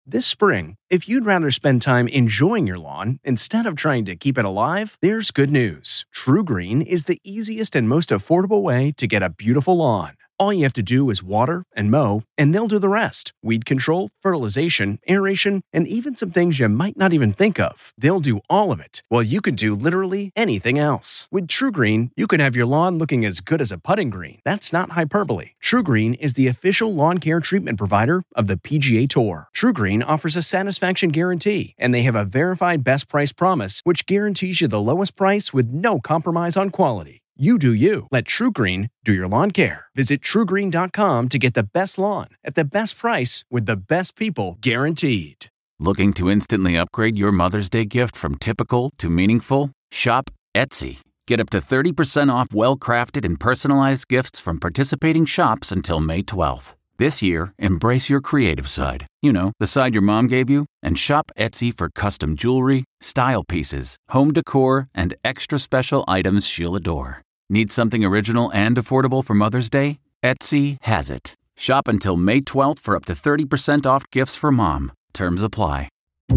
This spring, if you'd rather spend time enjoying your lawn instead of trying to keep it alive, there's good news. TruGreen is the easiest and most affordable way to get a beautiful lawn. All you have to do is water and mow, and they'll do the rest. Weed control, fertilization, aeration, and even some things you might not even think of. They'll do all of it, while you can do literally anything else. With TruGreen, you can have your lawn looking as good as a putting green. That's not hyperbole. TruGreen is the official lawn care treatment provider of the PGA Tour. TruGreen offers a satisfaction guarantee, and they have a verified best price promise, which guarantees you the lowest price with no compromise on quality. You do you. Let TruGreen do your lawn care. Visit TruGreen.com to get the best lawn at the best price with the best people guaranteed. Looking to instantly upgrade your Mother's Day gift from typical to meaningful? Shop Etsy. Get up to 30% off well-crafted and personalized gifts from participating shops until May 12th. This year, embrace your creative side. You know, the side your mom gave you. And shop Etsy for custom jewelry, style pieces, home decor, and extra special items she'll adore. Need something original and affordable for Mother's Day? Etsy has it. Shop until May 12th for up to 30% off gifts for mom. Terms apply.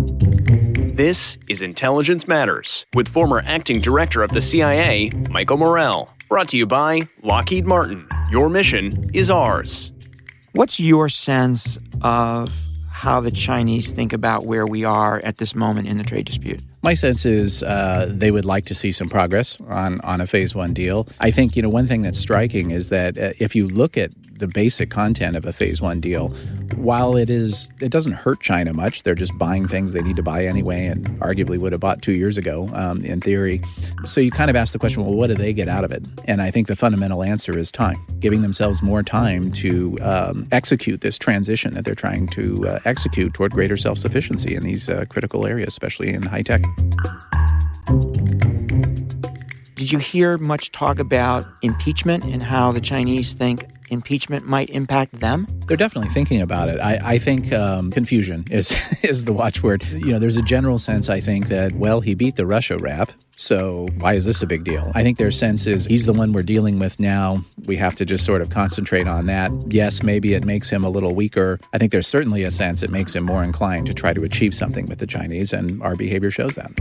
This is Intelligence Matters with former acting director of the CIA, Michael Morell. Brought to you by Lockheed Martin. Your mission is ours. What's your sense of how the Chinese think about where we are at this moment in the trade dispute? My sense is they would like to see some progress on a Phase 1 deal. I think, one thing that's striking is that if you look at the basic content of a Phase 1 deal, while it doesn't hurt China much, they're just buying things they need to buy anyway and arguably would have bought 2 years ago, in theory. So you kind of ask the question, well, what do they get out of it? And I think the fundamental answer is time, giving themselves more time to execute this transition that they're trying to execute toward greater self-sufficiency in these critical areas, especially in high tech. Did you hear much talk about impeachment and how the Chinese think impeachment might impact them? They're definitely thinking about it. I think confusion is the watchword. There's a general sense, I think, that, well, he beat the Russia rap, so why is this a big deal? I think their sense is he's the one we're dealing with now. We have to just sort of concentrate on that. Yes, maybe it makes him a little weaker. I think there's certainly a sense it makes him more inclined to try to achieve something with the Chinese, and our behavior shows that.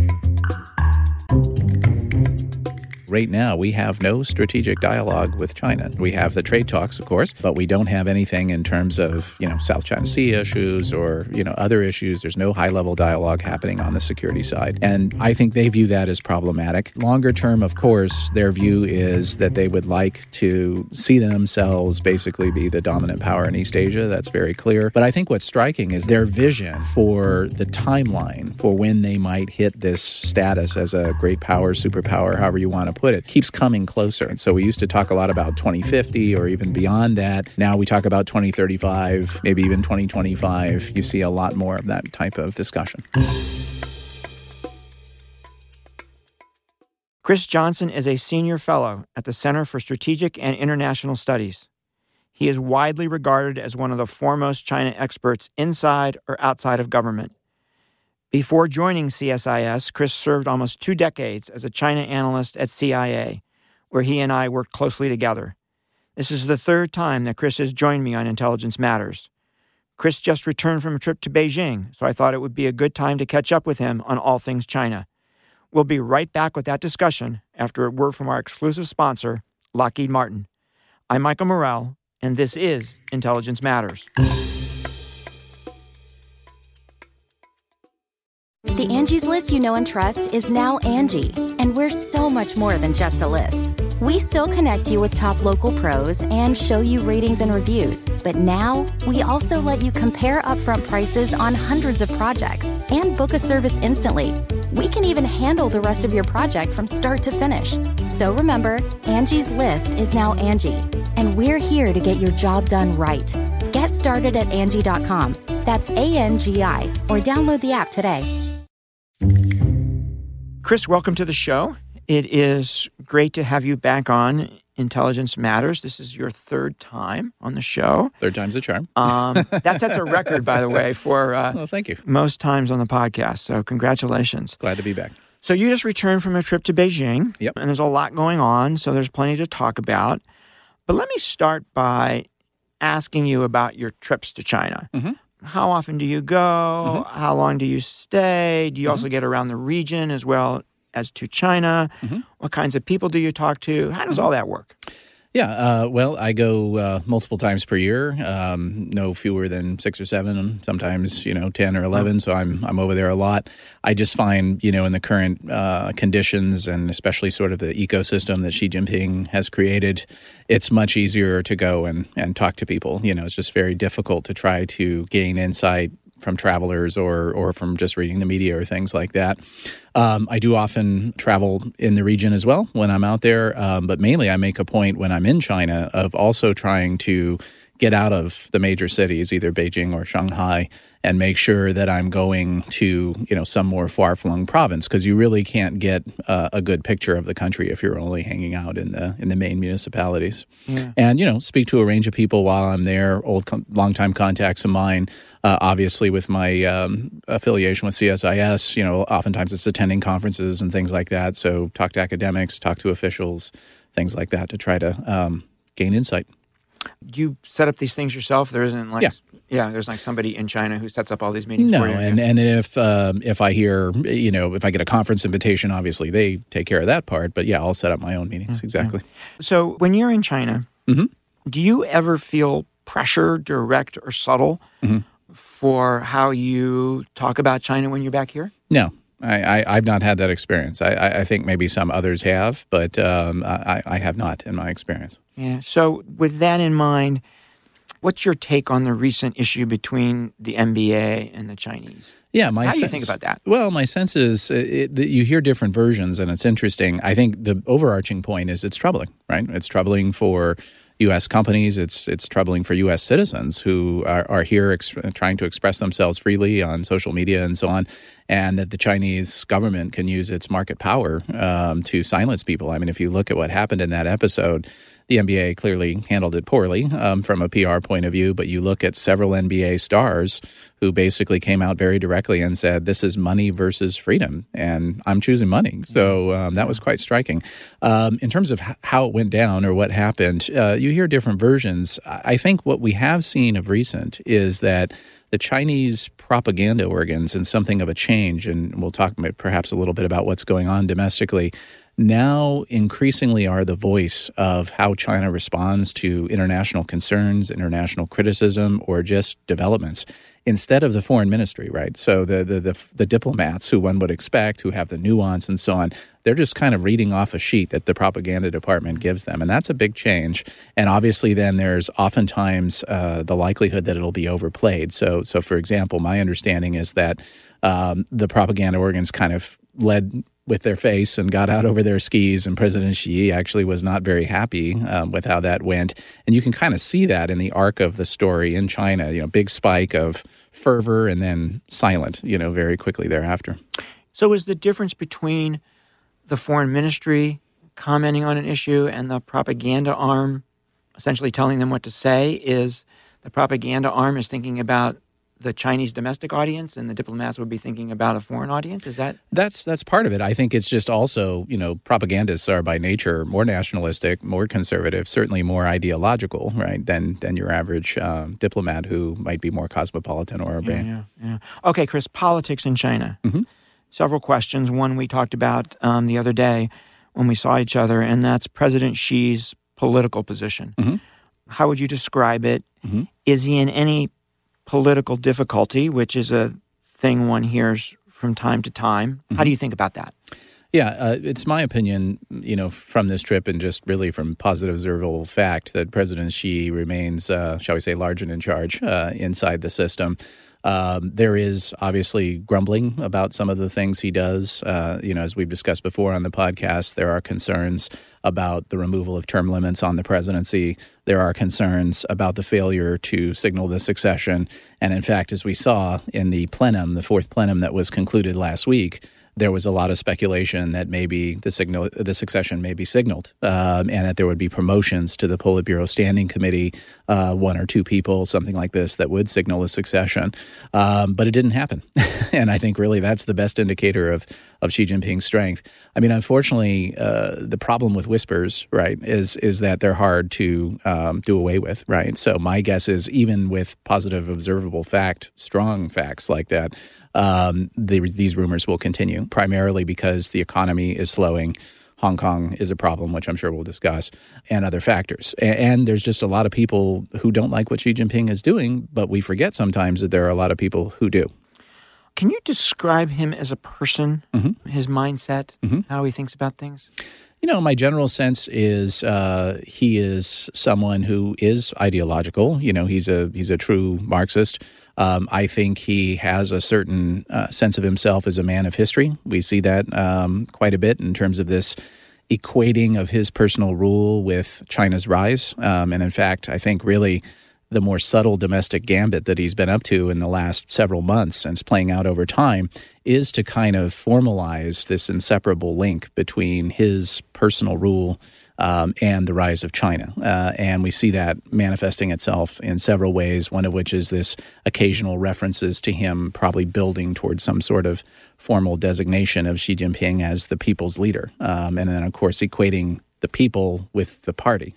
Right now, we have no strategic dialogue with China. We have the trade talks, of course, but we don't have anything in terms of, South China Sea issues or, other issues. There's no high-level dialogue happening on the security side. And I think they view that as problematic. Longer term, of course, their view is that they would like to see themselves basically be the dominant power in East Asia. That's very clear. But I think what's striking is their vision for the timeline for when they might hit this status as a great power, superpower, however you want to put it, keeps coming closer. And so we used to talk a lot about 2050 or even beyond that. Now we talk about 2035, maybe even 2025. You see a lot more of that type of discussion. Chris Johnson is a senior fellow at the Center for Strategic and International Studies. He is widely regarded as one of the foremost China experts inside or outside of government. Before joining CSIS, Chris served almost 2 decades as a China analyst at CIA, where he and I worked closely together. This is the 3rd time that Chris has joined me on Intelligence Matters. Chris just returned from a trip to Beijing, so I thought it would be a good time to catch up with him on all things China. We'll be right back with that discussion after a word from our exclusive sponsor, Lockheed Martin. I'm Michael Morell, and this is Intelligence Matters. The Angie's List you know and trust is now Angie, and we're so much more than just a list. We still connect you with top local pros and show you ratings and reviews, but now we also let you compare upfront prices on hundreds of projects and book a service instantly. We can even handle the rest of your project from start to finish. So remember, Angie's List is now Angie, and we're here to get your job done right. Get started at Angie.com. That's ANGI, or download the app today. Chris, welcome to the show. It is great to have you back on Intelligence Matters. This is your 3rd time on the show. 3rd time's a charm. That sets a record, by the way, for well, thank you. Most times on the podcast. So congratulations. Glad to be back. So you just returned from a trip to Beijing. Yep. And there's a lot going on, so there's plenty to talk about. But let me start by asking you about your trips to China. how often do you go? How long do you stay? Do you also get around the region as well as to China? What kinds of people do you talk to? How does all that work? Yeah, well, I go multiple times per year, no fewer than 6 or 7, sometimes 10 or 11. So I'm over there a lot. I just find in the current conditions, and especially sort of the ecosystem that Xi Jinping has created, it's much easier to go and talk to people. It's just very difficult to try to gain insight from travelers or from just reading the media or things like that. I do often travel in the region as well when I'm out there, but mainly I make a point when I'm in China of also trying to get out of the major cities, either Beijing or Shanghai, and make sure that I'm going to some more far-flung province, because you really can't get a good picture of the country if you're only hanging out in the main municipalities. Yeah. And speak to a range of people while I'm there, longtime contacts of mine. Obviously, with my affiliation with CSIS, oftentimes it's attending conferences and things like that. So talk to academics, talk to officials, things like that to try to gain insight. You set up these things yourself? There isn't there's somebody in China who sets up all these meetings for you? No, and if I hear, if I get a conference invitation, obviously they take care of that part. But I'll set up my own meetings, exactly. So when you're in China, do you ever feel pressure, direct or subtle, for how you talk about China when you're back here? No. I've not had that experience. I think maybe some others have, but I have not in my experience. Yeah. So with that in mind, what's your take on the recent issue between the NBA and the Chinese? Yeah, How do you think about that? Well, my sense is that you hear different versions, and it's interesting. I think the overarching point is it's troubling, right? It's troubling for U.S. companies. It's troubling for U.S. citizens who are here trying to express themselves freely on social media and so on, and that the Chinese government can use its market power to silence people. I mean, if you look at what happened in that episode, the NBA clearly handled it poorly from a PR point of view, but you look at several NBA stars who basically came out very directly and said, this is money versus freedom, and I'm choosing money. So that was quite striking. In terms of how it went down or what happened, you hear different versions. I think what we have seen of recent is that the Chinese propaganda organs, and something of a change, and we'll talk perhaps a little bit about what's going on domestically, now increasingly are the voice of how China responds to international concerns, international criticism, or just developments, instead of the foreign ministry, right? So the diplomats who one would expect, who have the nuance and so on, they're just kind of reading off a sheet that the propaganda department gives them. And that's a big change. And obviously then there's oftentimes the likelihood that it'll be overplayed. So for example, my understanding is that the propaganda organs kind of led with their face and got out over their skis, and President Xi actually was not very happy with how that went. And you can kind of see that in the arc of the story in China, big spike of fervor and then silent, very quickly thereafter. So is the difference between the foreign ministry commenting on an issue and the propaganda arm essentially telling them what to say is the propaganda arm is thinking about the Chinese domestic audience and the diplomats would be thinking about a foreign audience? Is that? That's part of it. I think it's just also, propagandists are by nature more nationalistic, more conservative, certainly more ideological, right, than your average diplomat who might be more cosmopolitan or urban. Yeah. Okay, Chris, politics in China. Several questions. One we talked about the other day when we saw each other, and that's President Xi's political position. How would you describe it? Is he in any political difficulty, which is a thing one hears from time to time? How do you think about that? Yeah, it's my opinion, from this trip and just really from positive observable fact that President Xi remains, shall we say, large and in charge inside the system. There is obviously grumbling about some of the things he does. As we've discussed before on the podcast, there are concerns about the removal of term limits on the presidency. There are concerns about the failure to signal the succession. And in fact, as we saw in the plenum, the fourth plenum that was concluded last week, there was a lot of speculation that maybe the succession may be signaled, and that there would be promotions to the Politburo Standing Committee, 1 or 2 people, something like this, that would signal a succession. But it didn't happen. And I think really that's the best indicator of Xi Jinping's strength. I mean, unfortunately, the problem with whispers, right, is that they're hard to do away with, right? So my guess is even with positive, observable strong facts like that, these rumors will continue, primarily because the economy is slowing. Hong Kong is a problem, which I'm sure we'll discuss, and other factors. And there's just a lot of people who don't like what Xi Jinping is doing, but we forget sometimes that there are a lot of people who do. Can you describe him as a person, his mindset, how he thinks about things? You know, my general sense is he is someone who is ideological. You know, he's a true Marxist. I think he has a certain sense of himself as a man of history. We see that quite a bit in terms of this equating of his personal rule with China's rise. And in fact, I think really the more subtle domestic gambit that he's been up to in the last several months and it's playing out over time is to kind of formalize this inseparable link between his personal rule and the rise of China. And we see that manifesting itself in several ways, one of which is this occasional references to him probably building towards some sort of formal designation of Xi Jinping as the people's leader. And then, of course, equating the people with the party.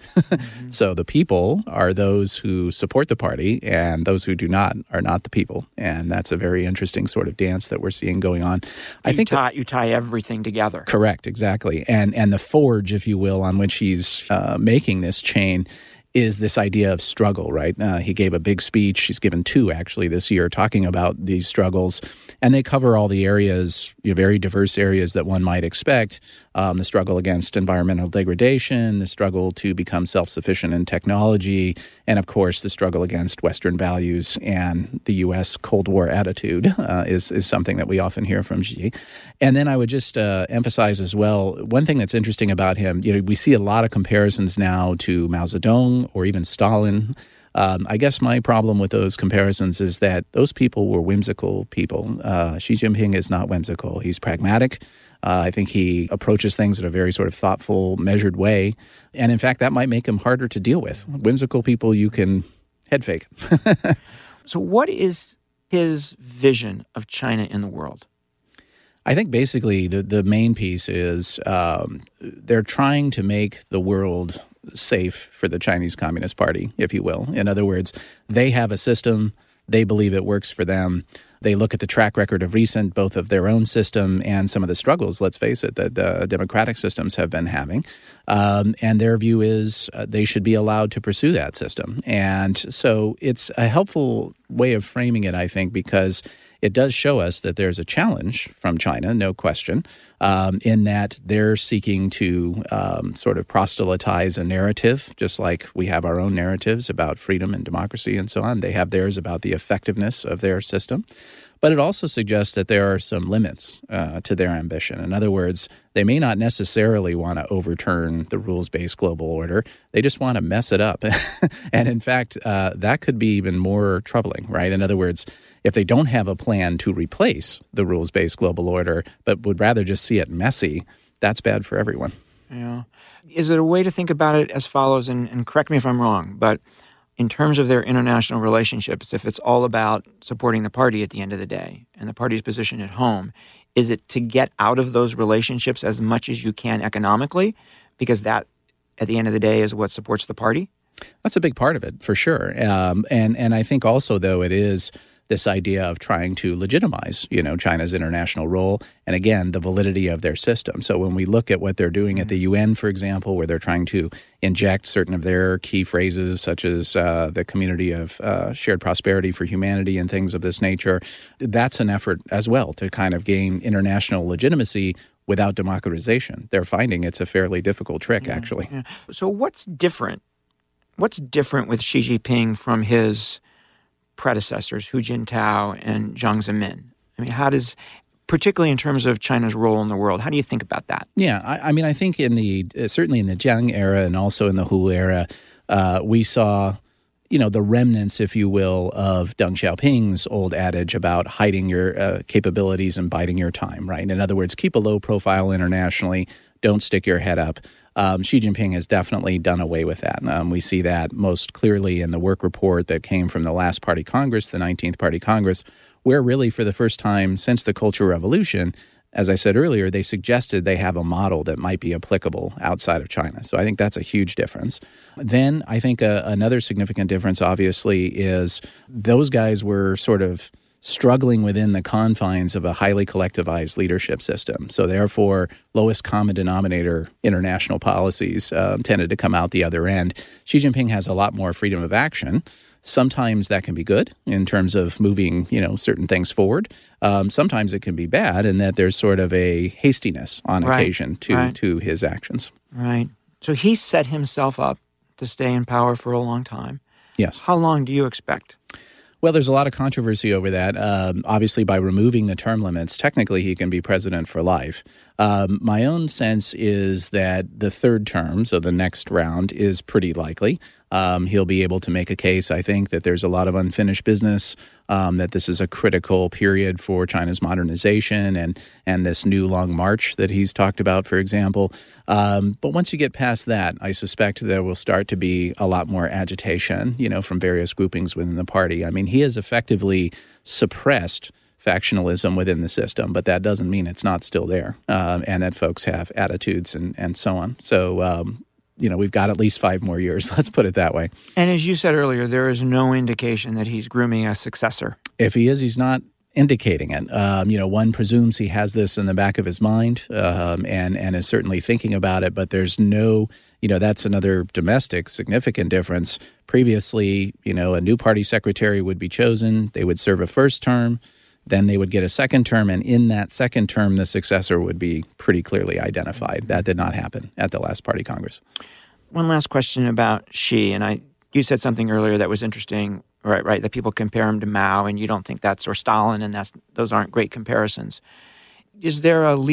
So the people are those who support the party, and those who do not are not the people. And that's a very interesting sort of dance that we're seeing going on. You tie everything together. Correct, exactly. And the forge, if you will, on which he's making this chain is this idea of struggle, right? He gave a big speech. He's given two, actually, this year, talking about these struggles. And they cover all the areas, very diverse areas that one might expect. The struggle against environmental degradation, the struggle to become self-sufficient in technology, and, of course, the struggle against Western values and the U.S. Cold War attitude is something that we often hear from Xi. And then I would just emphasize as well, one thing that's interesting about him, we see a lot of comparisons now to Mao Zedong or even Stalin. I guess my problem with those comparisons is that those people were whimsical people. Xi Jinping is not whimsical. He's pragmatic. I think he approaches things in a very sort of thoughtful, measured way. And in fact, that might make him harder to deal with. Whimsical people, you can head fake. So what is his vision of China in the world? I think basically the main piece is they're trying to make the world safe for the Chinese Communist Party, if you will. In other words, they have a system. They believe it works for them. They look at the track record of recent, both of their own system and some of the struggles, let's face it, that democratic systems have been having. And their view is they should be allowed to pursue that system. And so it's a helpful way of framing it, I think, because it does show us that there's a challenge from China, no question, in that they're seeking to sort of proselytize a narrative, just like we have our own narratives about freedom and democracy and so on. They have theirs about the effectiveness of their system. But it also suggests that there are some limits to their ambition. In other words, they may not necessarily want to overturn the rules-based global order. They just want to mess it up. And in fact, that could be even more troubling, right? In other words, if they don't have a plan to replace the rules-based global order, but would rather just see it messy, that's bad for everyone. Yeah. Is it a way to think about it as follows, and correct me if I'm wrong, but in terms of their international relationships, if it's all about supporting the party at the end of the day and the party's position at home, is it to get out of those relationships as much as you can economically? Because that, at the end of the day, is what supports the party? That's a big part of it, for sure. And I think also, though, it is this idea of trying to legitimize, China's international role and, again, the validity of their system. So when we look at what they're doing at the UN, for example, where they're trying to inject certain of their key phrases, such as the community of shared prosperity for humanity and things of this nature, that's an effort as well to kind of gain international legitimacy without democratization. They're finding it's a fairly difficult trick, actually. Yeah. So what's different? What's different with Xi Jinping from his predecessors, Hu Jintao and Jiang Zemin? I mean, how does, particularly in terms of China's role in the world, how do you think about that? Yeah, I mean, I think certainly in the Jiang era and also in the Hu era, we saw, the remnants, if you will, of Deng Xiaoping's old adage about hiding your capabilities and biding your time, right? In other words, keep a low profile internationally, don't stick your head up. Xi Jinping has definitely done away with that. We see that most clearly in the work report that came from the last Party Congress, the 19th Party Congress, where really for the first time since the Cultural Revolution, as I said earlier, they suggested they have a model that might be applicable outside of China. So I think that's a huge difference. Then I think another significant difference, obviously, is those guys were sort of struggling within the confines of a highly collectivized leadership system. So therefore, lowest common denominator international policies tended to come out the other end. Xi Jinping has a lot more freedom of action. Sometimes that can be good in terms of moving, certain things forward. Sometimes it can be bad in that there's sort of a hastiness on occasion to his actions. Right. So he set himself up to stay in power for a long time. Yes. How long do you expect? Well, there's a lot of controversy over that. Obviously, by removing the term limits, technically he can be president for life. My own sense is that the third term, so the next round, is pretty likely. He'll be able to make a case, I think, that there's a lot of unfinished business, that this is a critical period for China's modernization and this new long march that he's talked about, for example. But once you get past that, I suspect there will start to be a lot more agitation, from various groupings within the party. I mean, he has effectively suppressed factionalism within the system, but that doesn't mean it's not still there, and that folks have attitudes and so on. So, we've got at least 5 more years. Let's put it that way. And as you said earlier, there is no indication that he's grooming a successor. If he is, he's not indicating it. One presumes he has this in the back of his mind and is certainly thinking about it, but there's no, that's another domestic significant difference. Previously, a new party secretary would be chosen. They would serve a first term. Then they would get a second term, and in that second term, the successor would be pretty clearly identified. That did not happen at the last Party Congress. One last question about Xi, and you said something earlier that was interesting, right? That people compare him to Mao, and you don't think that's or Stalin, and those aren't great comparisons. Is there a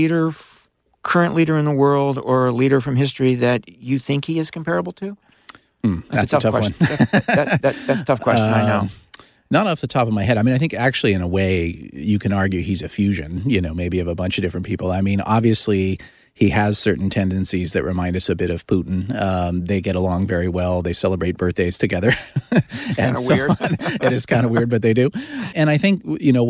current leader in the world, or a leader from history that you think he is comparable to? That's a tough question. one. That's a tough question. I know. Not off the top of my head. I mean, I think actually in a way you can argue he's a fusion, maybe of a bunch of different people. I mean, obviously he has certain tendencies that remind us a bit of Putin. They get along very well. They celebrate birthdays together. Kind of weird. It is kind of weird, but they do. And I think,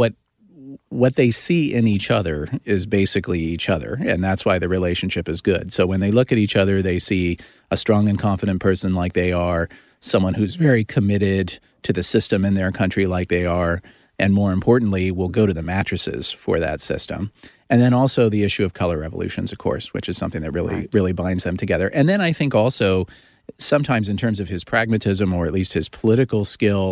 what they see in each other is basically each other, and that's why the relationship is good. So when they look at each other, they see a strong and confident person like they are, someone who's very committed to the system in their country like they are, and more importantly, will go to the mattresses for that system. And then also the issue of color revolutions, of course, which is something that really binds them together. And then I think also sometimes in terms of his pragmatism or at least his political skill,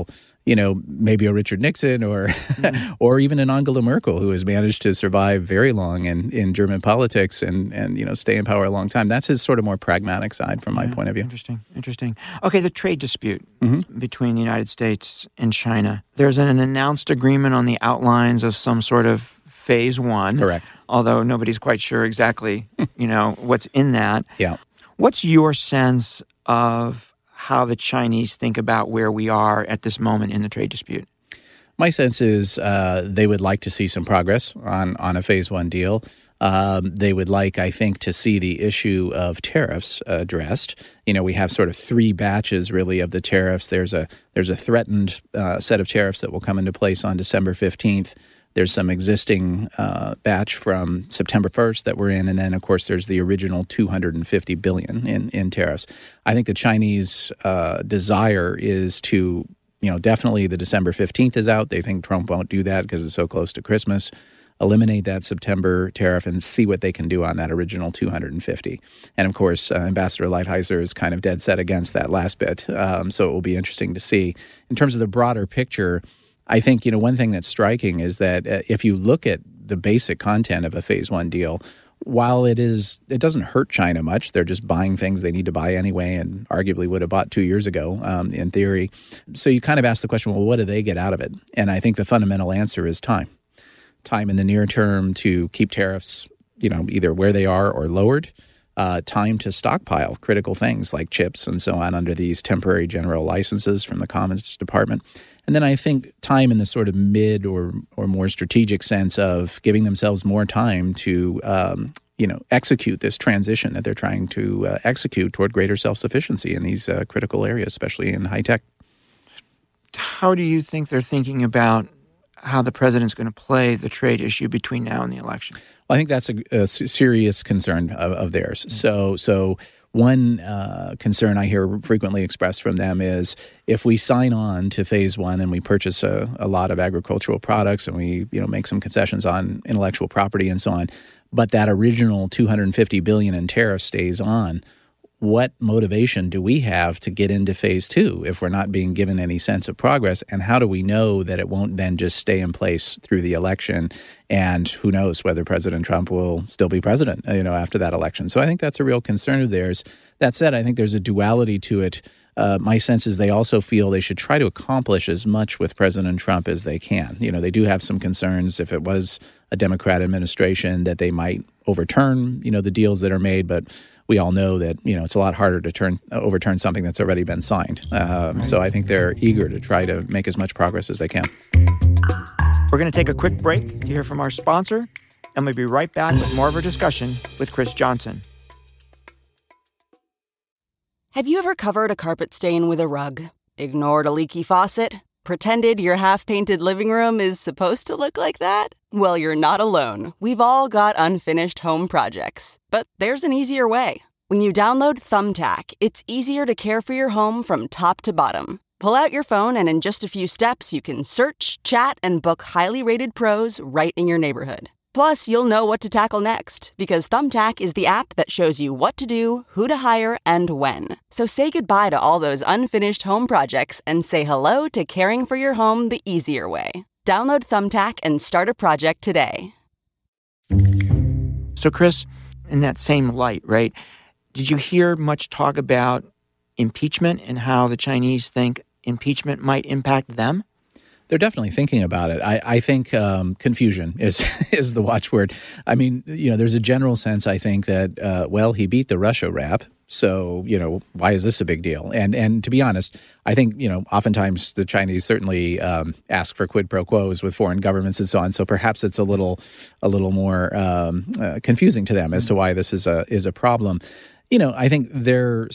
maybe a Richard Nixon or or even an Angela Merkel, who has managed to survive very long in German politics and stay in power a long time. That's his sort of more pragmatic side from my point of view. Interesting. Okay, the trade dispute between the United States and China. There's an announced agreement on the outlines of some sort of phase 1. Correct. Although nobody's quite sure exactly, what's in that. Yeah. What's your sense of how the Chinese think about where we are at this moment in the trade dispute? My sense is they would like to see some progress on a phase 1 deal. They would like, I think, to see the issue of tariffs addressed. We have sort of 3 batches, really, of the tariffs. There's a threatened set of tariffs that will come into place on December 15th. There's some existing batch from September 1st that we're in, and then, of course, there's the original $250 billion in tariffs. I think the Chinese desire is to, definitely the December 15th is out. They think Trump won't do that because it's so close to Christmas. Eliminate that September tariff and see what they can do on that original 250. And, of course, Ambassador Lighthizer is kind of dead set against that last bit, so it will be interesting to see. In terms of the broader picture, I think, one thing that's striking is that if you look at the basic content of a phase 1 deal, while it doesn't hurt China much, they're just buying things they need to buy anyway and arguably would have bought 2 years ago, in theory. So you kind of ask the question, well, what do they get out of it? And I think the fundamental answer is time. Time in the near term to keep tariffs, either where they are or lowered. Time to stockpile critical things like chips and so on under these temporary general licenses from the Commerce Department. And then I think time in the sort of mid or more strategic sense of giving themselves more time to, execute this transition that they're trying to execute toward greater self-sufficiency in these critical areas, especially in high tech. How do you think they're thinking about how the president's going to play the trade issue between now and the election? Well, I think that's a serious concern of theirs. So one concern I hear frequently expressed from them is if we sign on to phase one and we purchase a lot of agricultural products and we make some concessions on intellectual property and so on, but that original $250 billion in tariffs stays on, what motivation do we have to get into phase two if we're not being given any sense of progress? And how do we know that it won't then just stay in place through the election? And who knows whether President Trump will still be president, after that election. So I think that's a real concern of theirs. That said, I think there's a duality to it. My sense is they also feel they should try to accomplish as much with President Trump as they can. They do have some concerns if it was a Democrat administration that they might overturn, the deals that are made. But we all know that, it's a lot harder to overturn something that's already been signed. So I think they're eager to try to make as much progress as they can. We're going to take a quick break to hear from our sponsor, and we'll be right back with more of our discussion with Chris Johnson. Have you ever covered a carpet stain with a rug? Ignored a leaky faucet? Pretended your half-painted living room is supposed to look like that? Well, you're not alone. We've all got unfinished home projects. But there's an easier way. When you download Thumbtack, it's easier to care for your home from top to bottom. Pull out your phone and in just a few steps, you can search, chat, and book highly rated pros right in your neighborhood. Plus, you'll know what to tackle next, because Thumbtack is the app that shows you what to do, who to hire, and when. So say goodbye to all those unfinished home projects and say hello to caring for your home the easier way. Download Thumbtack and start a project today. So, Chris, in that same light, right, did you hear much talk about impeachment and how the Chinese think impeachment might impact them? They're definitely thinking about it. I think confusion is the watchword. I mean, there's a general sense, I think, that, he beat the Russia rap. So, why is this a big deal? And to be honest, I think, oftentimes the Chinese certainly ask for quid pro quos with foreign governments and so on. So perhaps it's a little more confusing to them as to why this is a problem. I think their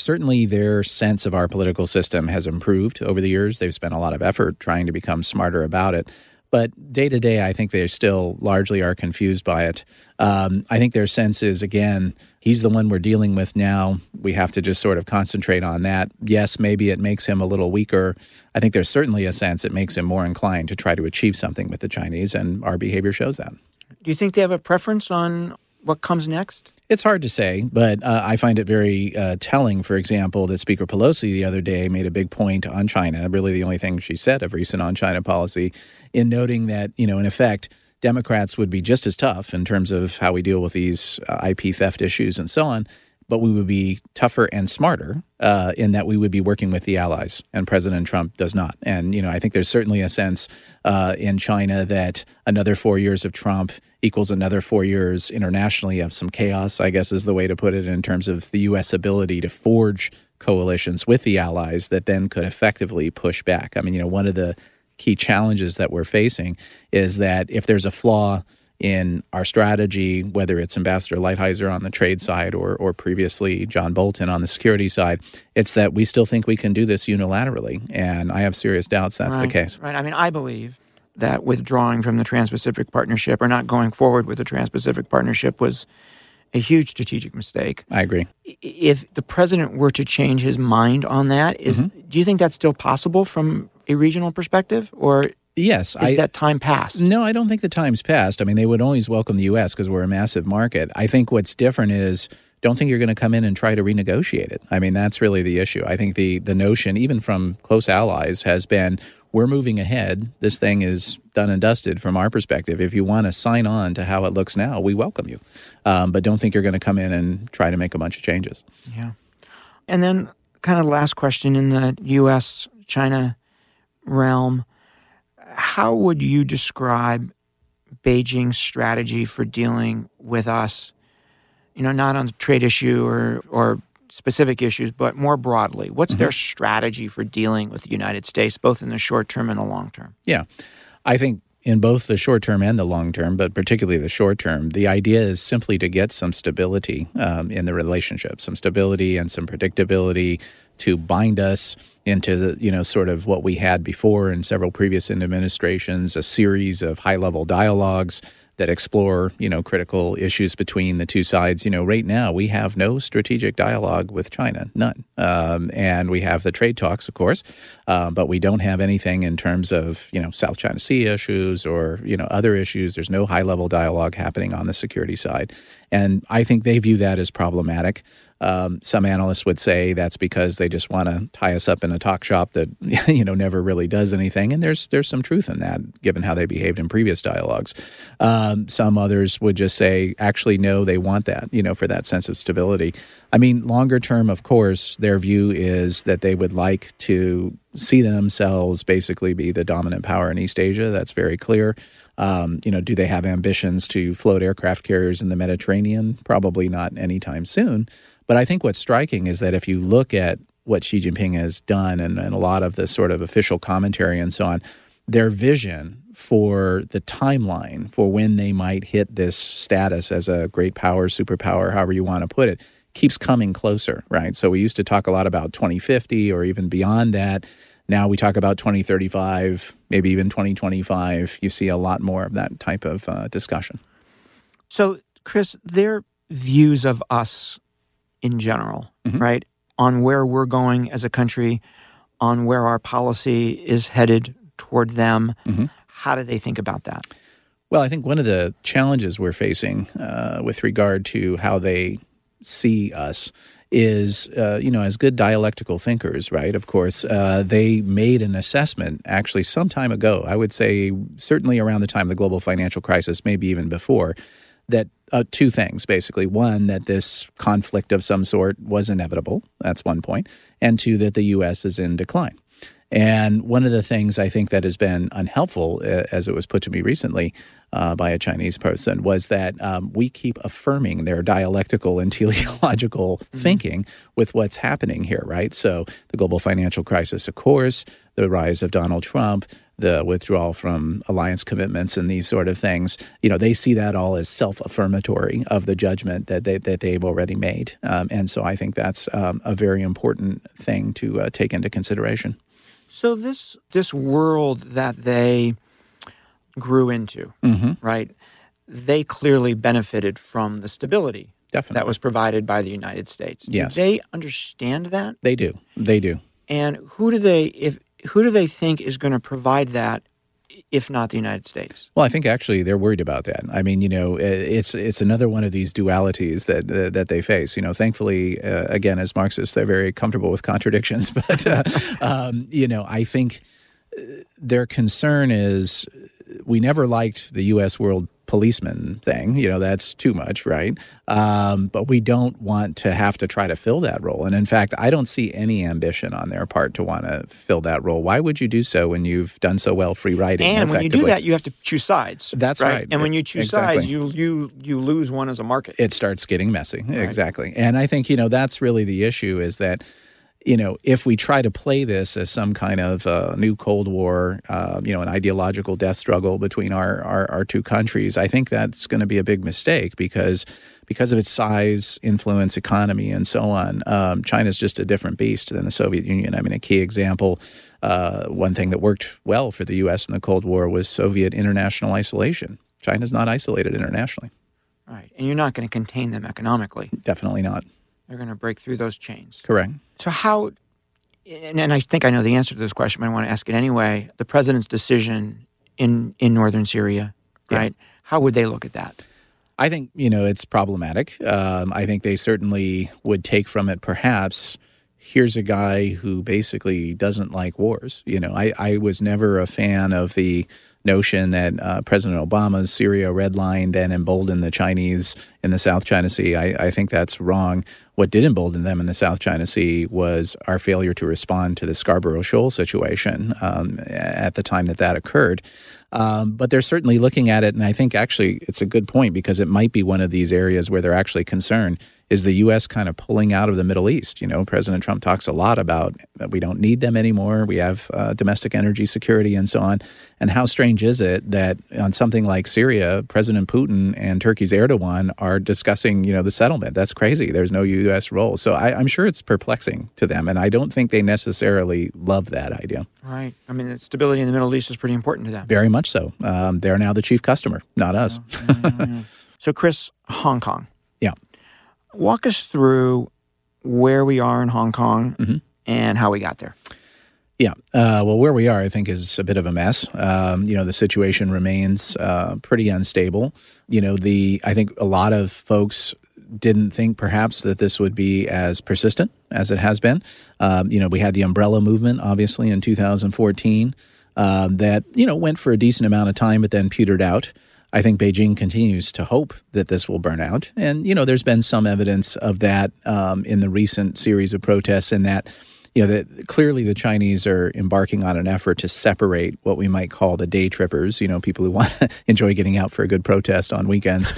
sense of our political system has improved over the years. They've spent a lot of effort trying to become smarter about it. But day to day, I think they still largely are confused by it. I think their sense is, again, he's the one we're dealing with now. We have to just sort of concentrate on that. Yes, maybe it makes him a little weaker. I think there's certainly a sense it makes him more inclined to try to achieve something with the Chinese, and our behavior shows that. Do you think they have a preference on what comes next? It's hard to say, but I find it very telling, for example, that Speaker Pelosi the other day made a big point on China, really the only thing she said of recent on China policy, in noting that, in effect, Democrats would be just as tough in terms of how we deal with these IP theft issues and so on, but we would be tougher and smarter in that we would be working with the allies, and President Trump does not. And, I think there's certainly a sense in China that another 4 years of Trump equals another 4 years internationally of some chaos, I guess is the way to put it, in terms of the U.S. ability to forge coalitions with the allies that then could effectively push back. I mean, one of the key challenges that we're facing is that if there's a flaw in our strategy, whether it's Ambassador Lighthizer on the trade side or previously John Bolton on the security side, it's that we still think we can do this unilaterally. And I have serious doubts that's the case. Right. I mean, I believe that withdrawing from the Trans-Pacific Partnership or not going forward with the Trans-Pacific Partnership was a huge strategic mistake. I agree. If the president were to change his mind on that, do you think that's still possible from a regional perspective, or yes, is that time passed? No, I don't think the time's passed. I mean, they would always welcome the U.S. because we're a massive market. I think what's different is don't think you're going to come in and try to renegotiate it. I mean, that's really the issue. I think the notion, even from close allies, has been we're moving ahead. This thing is done and dusted from our perspective. If you want to sign on to how it looks now, we welcome you. But don't think you're going to come in and try to make a bunch of changes. Yeah. And then kind of last question in the U.S.-China realm, how would you describe Beijing's strategy for dealing with us, not on the trade issue or specific issues, but more broadly? What's their strategy for dealing with the United States, both in the short term and the long term? Yeah. I think in both the short term and the long term, but particularly the short term, the idea is simply to get some stability in the relationship, some stability and some predictability to bind us into the, sort of what we had before in several previous administrations, a series of high-level dialogues that explore, critical issues between the two sides. Right now we have no strategic dialogue with China, none. And we have the trade talks, of course, but we don't have anything in terms of, South China Sea issues or, other issues. There's no high-level dialogue happening on the security side. And I think they view that as problematic. Some analysts would say that's because they just want to tie us up in a talk shop that, never really does anything. And there's some truth in that, given how they behaved in previous dialogues. Some others would just say, actually, no, they want that, for that sense of stability. I mean, longer term, of course, their view is that they would like to see themselves basically be the dominant power in East Asia. That's very clear. Do they have ambitions to float aircraft carriers in the Mediterranean? Probably not anytime soon. But I think what's striking is that if you look at what Xi Jinping has done and a lot of the sort of official commentary and so on, their vision for the timeline for when they might hit this status as a great power, superpower, however you want to put it, keeps coming closer, right? So we used to talk a lot about 2050 or even beyond that. Now we talk about 2035, maybe even 2025. You see a lot more of that type of discussion. So, Chris, their views of us in general, right, on where we're going as a country, on where our policy is headed toward them, how do they think about that? Well, I think one of the challenges we're facing with regard to how they see us is, as good dialectical thinkers, right? Of course, they made an assessment actually some time ago, I would say certainly around the time of the global financial crisis, maybe even before, that two things, basically. One, that this conflict of some sort was inevitable. That's one point. And two, that the U.S. is in decline. And one of the things I think that has been unhelpful, as it was put to me recently by a Chinese person, was that we keep affirming their dialectical and teleological thinking with what's happening here, right? So the global financial crisis, of course, the rise of Donald Trump, the withdrawal from alliance commitments and these sort of things, they see that all as self-affirmatory of the judgment that they've already made. And so I think that's a very important thing to take into consideration. So this world that they grew into, right, they clearly benefited from the stability that was provided by the United States. Yes. Do they understand that? They do. They do. And who do they think is going to provide that, if not the United States? Well, I think actually they're worried about that. I mean, it's another one of these dualities that they face. Thankfully, again, as Marxists, they're very comfortable with contradictions. But, I think their concern is we never liked the U.S. world policeman thing. That's too much, right? But we don't want to have to try to fill that role. And in fact, I don't see any ambition on their part to want to fill that role. Why would you do so when you've done so well free riding? And when you do that, you have to choose sides. That's right. And when you choose sides, you lose one as a market. It starts getting messy. Right. Exactly. And I think, that's really the issue is that, if we try to play this as some kind of new Cold War, an ideological death struggle between our two countries, I think that's going to be a big mistake because of its size, influence, economy, and so on. China's just a different beast than the Soviet Union. I mean, a key example, one thing that worked well for the U.S. in the Cold War was Soviet international isolation. China's not isolated internationally. Right. And you're not going to contain them economically. Definitely not. They're going to break through those chains. Correct. So how, and I think I know the answer to this question, but I want to ask it anyway, the president's decision in northern Syria, right? Yeah. How would they look at that? I think, it's problematic. I think they certainly would take from it perhaps, here's a guy who basically doesn't like wars. I was never a fan of the notion that President Obama's Syria red line then emboldened the Chinese in the South China Sea. I think that's wrong. What did embolden them in the South China Sea was our failure to respond to the Scarborough Shoal situation at the time that occurred. But they're certainly looking at it, and I think actually it's a good point because it might be one of these areas where they're actually concerned is the U.S. kind of pulling out of the Middle East. You know, President Trump talks a lot about that we don't need them anymore. We have domestic energy security and so on. And how strange is it that on something like Syria, President Putin and Turkey's Erdogan are discussing, the settlement? That's crazy. There's no U.S. role. So I'm sure it's perplexing to them, and I don't think they necessarily love that idea. Right. I mean, the stability in the Middle East is pretty important to them. Very much so. They're now the chief customer, not us. Yeah. So, Chris, Hong Kong. Yeah. Walk us through where we are in Hong Kong and how we got there. Yeah. Well, where we are, I think, is a bit of a mess. The situation remains pretty unstable. I think a lot of folks didn't think perhaps that this would be as persistent as it has been. We had the umbrella movement, obviously, in 2014 that, went for a decent amount of time, but then petered out. I think Beijing continues to hope that this will burn out. And, there's been some evidence of that in the recent series of protests, and that, that clearly the Chinese are embarking on an effort to separate what we might call the day trippers, people who want to enjoy getting out for a good protest on weekends,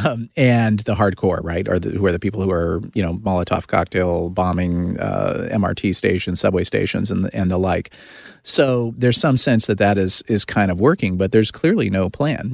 and the hardcore, right, who are the people who are, Molotov cocktail bombing MRT stations, subway stations, and the like. So there's some sense that is kind of working, but there's clearly no plan.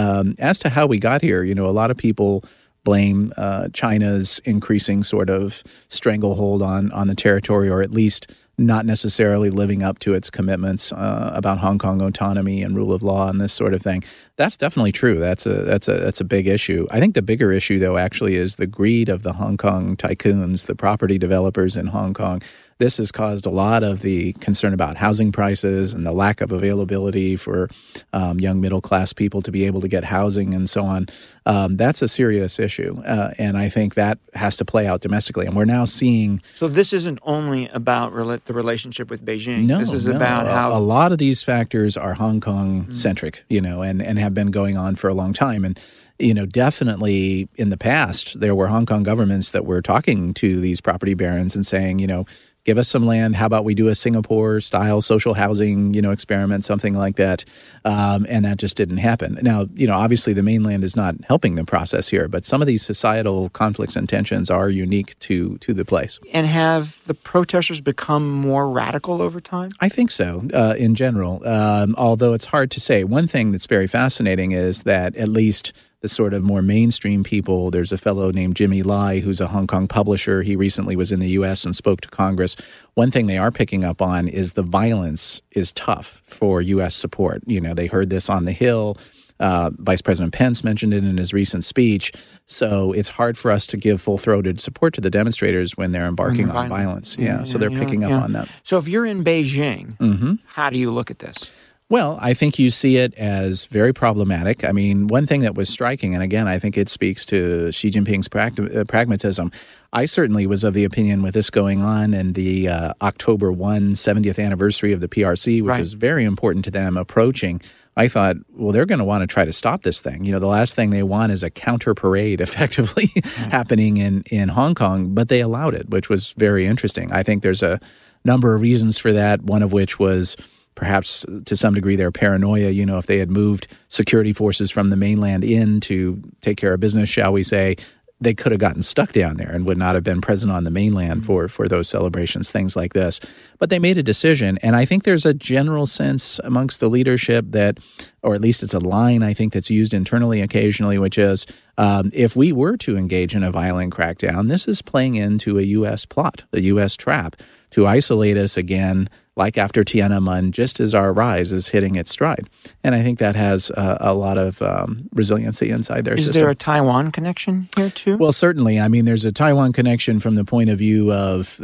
As to how we got here, a lot of people blame China's increasing sort of stranglehold on the territory, or at least not necessarily living up to its commitments about Hong Kong autonomy and rule of law and this sort of thing. That's definitely true. That's a big issue. I think the bigger issue, though, actually is the greed of the Hong Kong tycoons, the property developers in Hong Kong. This has caused a lot of the concern about housing prices and the lack of availability for young middle-class people to be able to get housing and so on. That's a serious issue, and I think that has to play out domestically. And we're now seeing... So this isn't only about the relationship with Beijing. No, this is about how... A lot of these factors are Hong Kong-centric, and have been going on for a long time. And definitely in the past, there were Hong Kong governments that were talking to these property barons and saying, give us some land. How about we do a Singapore-style social housing, experiment, something like that? And that just didn't happen. Now, obviously the mainland is not helping the process here, but some of these societal conflicts and tensions are unique to the place. And have the protesters become more radical over time? I think so, in general, although it's hard to say. One thing that's very fascinating is that at least the sort of more mainstream people, there's a fellow named Jimmy Lai who's a Hong Kong publisher. He recently was in the U.S. and spoke to Congress. One thing they are picking up on is the violence is tough for U.S. support. They heard this on the Hill. Vice President Pence mentioned it in his recent speech. So it's hard for us to give full-throated support to the demonstrators when they're embarking on violence. So they're picking up on that. So if you're in Beijing, how do you look at this? Well, I think you see it as very problematic. I mean, one thing that was striking, and again, I think it speaks to Xi Jinping's pragmatism. I certainly was of the opinion with this going on and the October 1 70th anniversary of the PRC, which was very important to them approaching. I thought, well, they're going to want to try to stop this thing. The last thing they want is a counter parade effectively happening in Hong Kong, but they allowed it, which was very interesting. I think there's a number of reasons for that, one of which was perhaps to some degree their paranoia, if they had moved security forces from the mainland in to take care of business, shall we say, they could have gotten stuck down there and would not have been present on the mainland for those celebrations, things like this. But they made a decision, and I think there's a general sense amongst the leadership that, or at least it's a line I think that's used internally occasionally, which is if we were to engage in a violent crackdown, this is playing into a U.S. plot, a U.S. trap to isolate us again, like after Tiananmen, just as our rise is hitting its stride. And I think that has a lot of resiliency inside their system. Is there a Taiwan connection here too? Well, certainly. I mean, there's a Taiwan connection from the point of view of,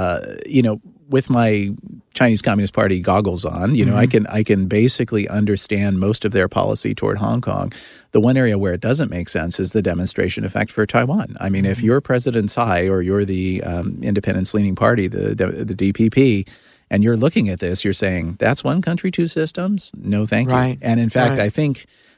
with my Chinese Communist Party goggles on, I can basically understand most of their policy toward Hong Kong. The one area where it doesn't make sense is the demonstration effect for Taiwan. I mean, if you're President Tsai or you're the independence-leaning party, the DPP, and you're looking at this, you're saying, that's one country, two systems? No, thank you. And in fact, I think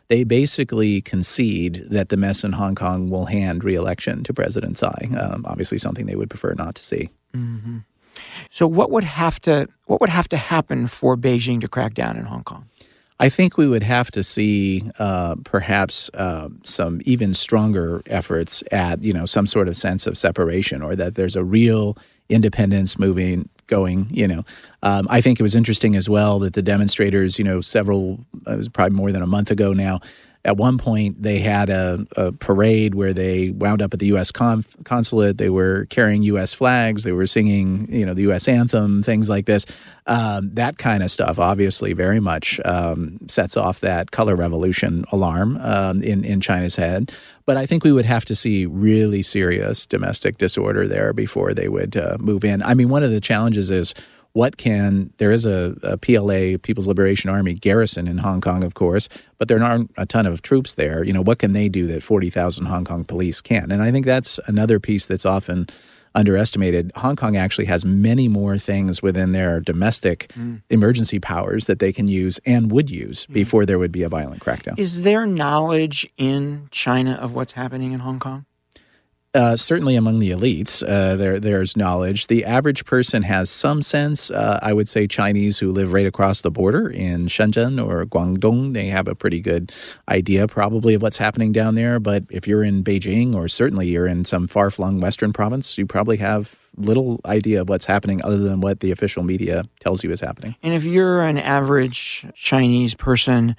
they basically concede that the mess in Hong Kong will hand re-election to President Tsai. Obviously, something they would prefer not to see. Mm-hmm. So, what would have to happen for Beijing to crack down in Hong Kong? I think we would have to see perhaps some even stronger efforts at, some sort of sense of separation, or that there's a real independence going. I think it was interesting as well that the demonstrators, it was probably more than a month ago now, at one point they had a parade where they wound up at the U.S. consulate. They were carrying U.S. flags. They were singing, the U.S. anthem, things like this. That kind of stuff obviously very much sets off that color revolution alarm in China's head. But I think we would have to see really serious domestic disorder there before they would move in. I mean, one of the challenges is there is a PLA, People's Liberation Army garrison in Hong Kong, of course, but there aren't a ton of troops there. What can they do that 40,000 Hong Kong police can't? And I think that's another piece that's often underestimated. Hong Kong actually has many more things within their domestic emergency powers that they can use and would use before there would be a violent crackdown. Is there knowledge in China of what's happening in Hong Kong? Certainly among the elites, there's knowledge. The average person has some sense. I would say Chinese who live right across the border in Shenzhen or Guangdong, they have a pretty good idea probably of what's happening down there. But if you're in Beijing, or certainly you're in some far-flung Western province, you probably have little idea of what's happening other than what the official media tells you is happening. And if you're an average Chinese person,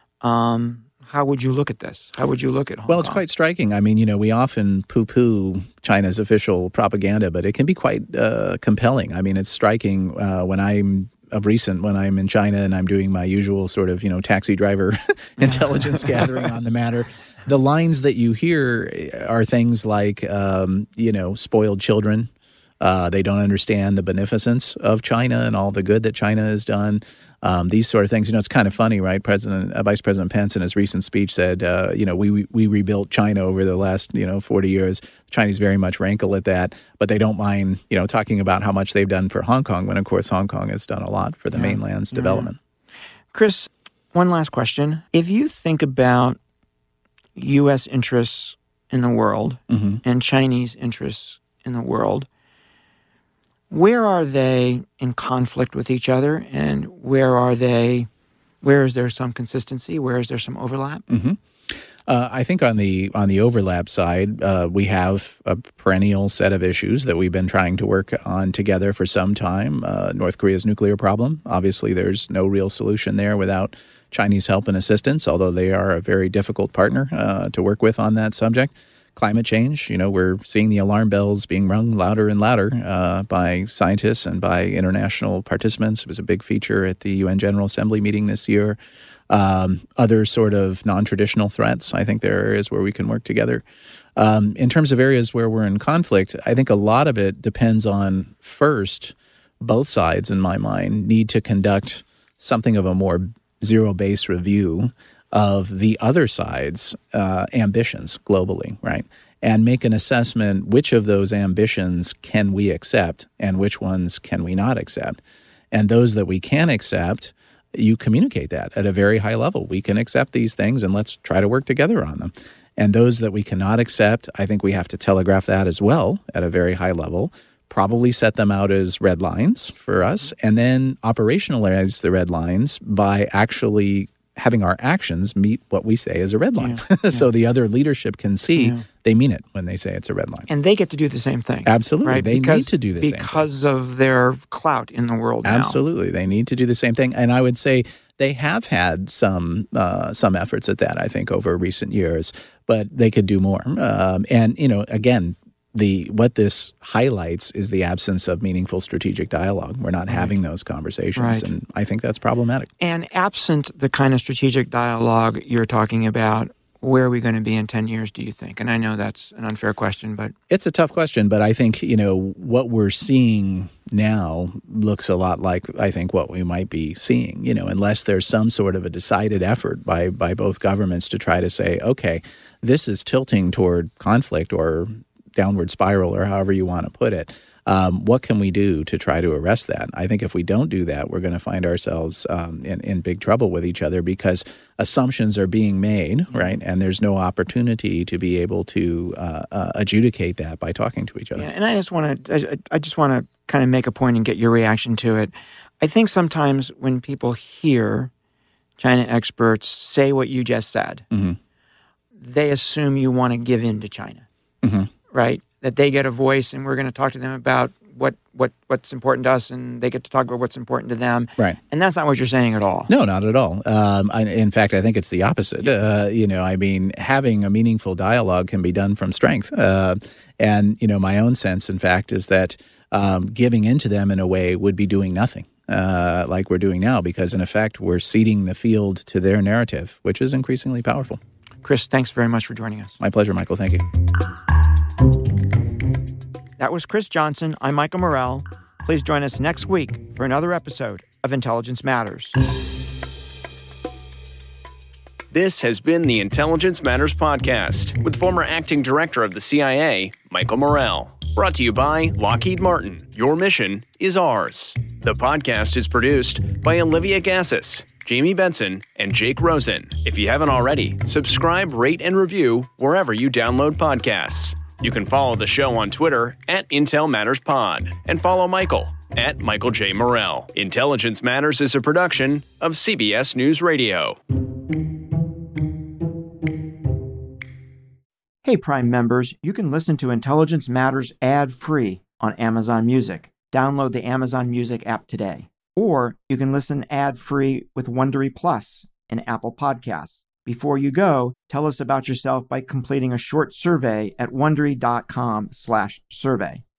how would you look at this? How would you look at Hong Kong? Well, it's quite striking. I mean, we often poo-poo China's official propaganda, but it can be quite compelling. I mean, it's striking when I'm in China and I'm doing my usual sort of, taxi driver intelligence gathering on the matter. The lines that you hear are things like, spoiled children. They don't understand the beneficence of China and all the good that China has done. These sort of things. It's kind of funny, right? Vice President Pence in his recent speech said, we rebuilt China over the last, 40 years. The Chinese very much rankle at that, but they don't mind, talking about how much they've done for Hong Kong, when, of course, Hong Kong has done a lot for the mainland's development. Chris, one last question. If you think about U.S. interests in the world and Chinese interests in the world, where are they in conflict with each other, and where is there some consistency? Where is there some overlap? I think on the overlap side, we have a perennial set of issues that we've been trying to work on together for some time. North Korea's nuclear problem. Obviously, there's no real solution there without Chinese help and assistance, although they are a very difficult partner to work with on that subject. Climate change, we're seeing the alarm bells being rung louder and louder by scientists and by international participants. It was a big feature at the UN General Assembly meeting this year. Other sort of non-traditional threats, I think there are areas where we can work together. In terms of areas where we're in conflict, I think a lot of it depends on, first, both sides, in my mind, need to conduct something of a more zero-based review of the other side's ambitions globally, right? And make an assessment, which of those ambitions can we accept and which ones can we not accept. And those that we can accept, you communicate that at a very high level. We can accept these things and let's try to work together on them. And those that we cannot accept, I think we have to telegraph that as well at a very high level, probably set them out as red lines for us, and then operationalize the red lines by actually having our actions meet what we say is a red line. So the other leadership can see they mean it when they say it's a red line. And they get to do the same thing. Absolutely. Right? They need to do the same thing. Because of their clout in the world now. Absolutely. They need to do the same thing. And I would say they have had some efforts at that, I think, over recent years, but they could do more. And, again, what this highlights is the absence of meaningful strategic dialogue. We're not having those conversations, and I think that's problematic. And absent the kind of strategic dialogue you're talking about, where are we going to be in 10 years, do you think? And I know that's an unfair question, but... It's a tough question, but I think, what we're seeing now looks a lot like, I think, what we might be seeing, unless there's some sort of a decided effort by both governments to try to say, okay, this is tilting toward conflict or downward spiral or however you want to put it. What can we do to try to arrest that? I think if we don't do that, we're going to find ourselves in big trouble with each other because assumptions are being made, right? And there's no opportunity to be able to adjudicate that by talking to each other. Yeah, and I just want to kind of make a point and get your reaction to it. I think sometimes when people hear China experts say what you just said, they assume you want to give in to China, right? That they get a voice and we're going to talk to them about what's important to us and they get to talk about what's important to them. Right. And that's not what you're saying at all. No, not at all. In fact, I think it's the opposite. Having a meaningful dialogue can be done from strength. And my own sense, in fact, is that giving into them in a way would be doing nothing. Like we're doing now, because in effect, we're ceding the field to their narrative, which is increasingly powerful. Chris, thanks very much for joining us. My pleasure, Michael. Thank you. That was Chris Johnson. I'm Michael Morell. Please join us next week for another episode of Intelligence Matters. This has been the Intelligence Matters podcast with former acting director of the CIA, Michael Morell. Brought to you by Lockheed Martin. Your mission is ours. The podcast is produced by Olivia Gassis, Jamie Benson, and Jake Rosen. If you haven't already, subscribe, rate, and review wherever you download podcasts. You can follow the show on Twitter @IntelMattersPod and follow Michael @Michael J. Morell. Intelligence Matters is a production of CBS News Radio. Hey, Prime members, you can listen to Intelligence Matters ad-free on Amazon Music. Download the Amazon Music app today. Or you can listen ad-free with Wondery Plus and Apple Podcasts. Before you go, tell us about yourself by completing a short survey at Wondery.com/survey.